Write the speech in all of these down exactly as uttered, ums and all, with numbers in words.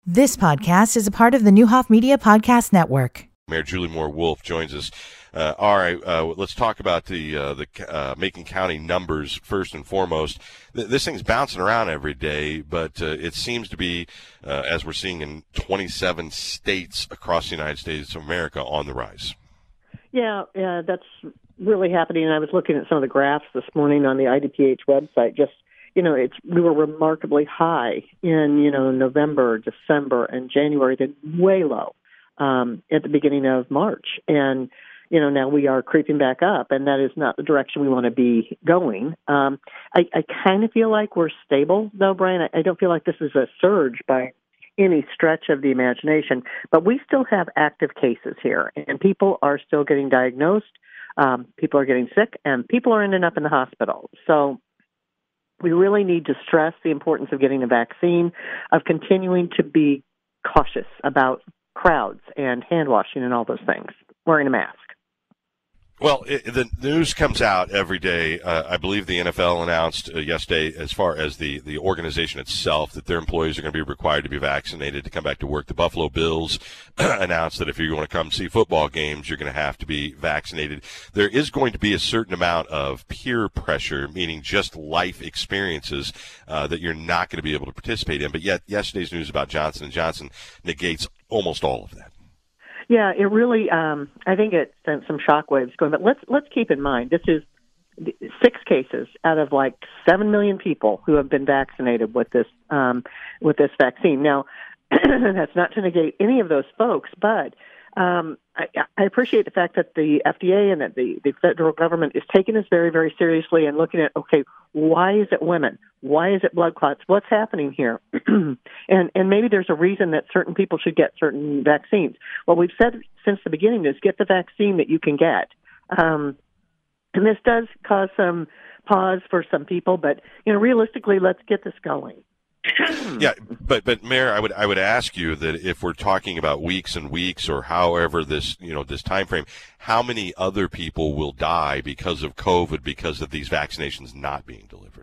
This podcast is a part of the Newhoff Media Podcast Network. Mayor Julie Moore Wolf joins us. Uh, all right, uh, let's talk about the uh, the uh, Macon County numbers first and foremost. Th- this thing's bouncing around every day, but uh, it seems to be, uh, as we're seeing in twenty-seven states across the United States of America, on the rise. Yeah, yeah, that's really happening. And I was looking at some of the graphs this morning on the I D P H website. Just, you know, it's we were remarkably high in, you know, November, December, and January, then way low um, at the beginning of March. And, you know, now we are creeping back up, and that is not the direction we want to be going. Um, I, I kind of feel like we're stable, though, Brian. I, I don't feel like this is a surge by any stretch of the imagination, but we still have active cases here, and people are still getting diagnosed, um, people are getting sick, and people are ending up in the hospital. So we really need to stress the importance of getting a vaccine, of continuing to be cautious about crowds and hand washing and all those things, wearing a mask. Well, it, the news comes out every day. Uh, I believe the N F L announced uh, yesterday, as far as the, the organization itself, that their employees are going to be required to be vaccinated to come back to work. The Buffalo Bills announced that if you're going to come see football games, you're going to have to be vaccinated. There is going to be a certain amount of peer pressure, meaning just life experiences uh, that you're not going to be able to participate in. But yet, yesterday's news about Johnson and Johnson negates almost all of that. Yeah, it really, um, I think it sent some shockwaves going. But let's let's keep in mind, this is six cases out of like seven million people who have been vaccinated with this um, with this vaccine. Now, that's not to negate any of those folks, but um, I, I appreciate the fact that the F D A and that the, the federal government is taking this very, very seriously and looking at, okay, why is it women? Why is it blood clots? What's happening here? and and maybe there's a reason that certain people should get certain vaccines. What we've said since the beginning is get the vaccine that you can get. Um, and this does cause some pause for some people, but you know, realistically, let's get this going. Yeah, but but Mayor, I would I would ask you that if we're talking about weeks and weeks, or however this you know this time frame, how many other people will die because of COVID because of these vaccinations not being delivered?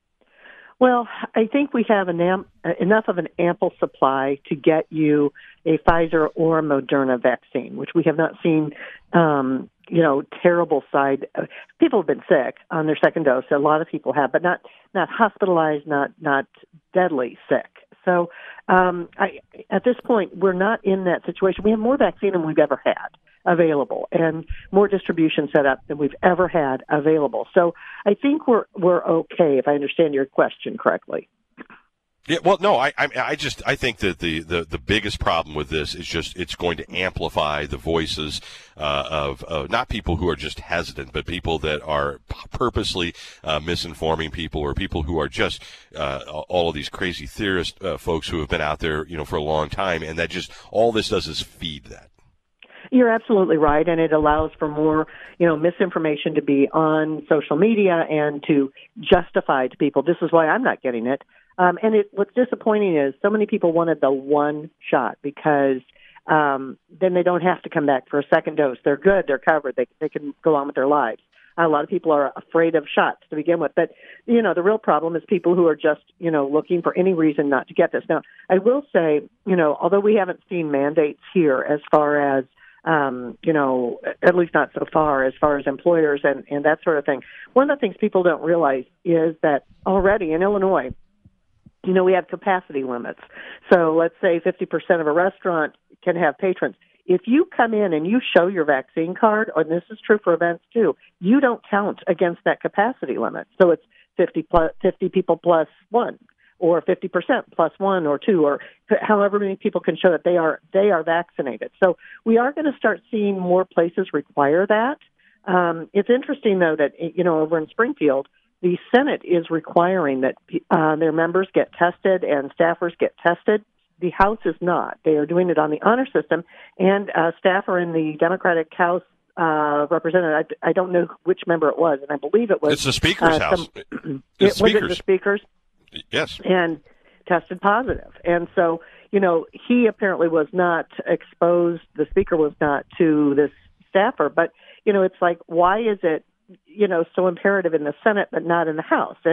Well, I think we have an am- enough of an ample supply to get you a Pfizer or a Moderna vaccine, which we have not seen, um, you know, terrible side. Uh, people have been sick on their second dose. A lot of people have, but not not hospitalized, not not deadly sick. So um, I, at this point, we're not in that situation. We have more vaccine than we've ever had available, and more distribution set up than we've ever had available. So I think we're we're okay, if I understand your question correctly. Yeah, well, no, I, I, I just, I think that the, the, the biggest problem with this is just it's going to amplify the voices uh, of uh, not people who are just hesitant, but people that are purposely uh, misinforming people, or people who are just uh, all of these crazy theorist uh, folks who have been out there, you know, for a long time, and that just all this does is feed that. You're absolutely right, and it allows for more, you know, misinformation to be on social media and to justify to people, this is why I'm not getting it. Um, and it, what's disappointing is so many people wanted the one shot because um, then they don't have to come back for a second dose. They're good. They're covered. They they can go on with their lives. A lot of people are afraid of shots to begin with. But, you know, the real problem is people who are just, you know, looking for any reason not to get this. Now, I will say, you know, although we haven't seen mandates here as far as, um, you know, at least not so far as far as employers and, and that sort of thing, one of the things people don't realize is that already in Illinois, you know, we have capacity limits. So let's say fifty percent of a restaurant can have patrons. If you come in and you show your vaccine card, and this is true for events too, you don't count against that capacity limit. So it's fifty, plus, fifty people plus one, or fifty percent plus one or two, or however many people can show that they are they are vaccinated. So we are going to start seeing more places require that. Um, it's interesting, though, that, you know, over in Springfield, the Senate is requiring that uh, their members get tested and staffers get tested. The House is not. They are doing it on the honor system, and uh, staff are in the Democratic House uh, representative. I, I don't know which member it was, and I believe it was. It's the Speaker's uh, House. Some, it's it, was speakers. it the Speaker's? Yes. And tested positive. And so, you know, he apparently was not exposed, the Speaker was not, to this staffer. But, you know, it's like, why is it, you know, so imperative in the Senate but not in the House? And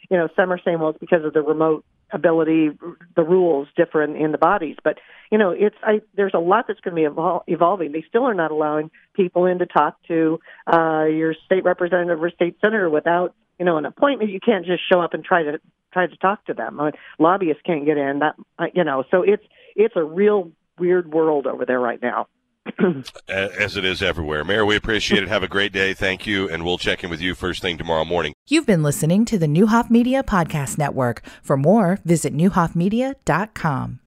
you know, some are saying, well, it's because of the remote ability, the rules differ in, in the bodies. But, you know, it's I, there's a lot that's going to be evol- evolving. They still are not allowing people in to talk to uh, your state representative or state senator without, you know, an appointment. You can't just show up and try to try to talk to them. Uh, lobbyists can't get in. That uh, you know, so it's it's a real weird world over there right now. As it is everywhere. Mayor, we appreciate it. Have a great day. Thank you. And we'll check in with you first thing tomorrow morning. You've been listening to the Neuhoff Media Podcast Network. For more, visit neuhoff media dot com.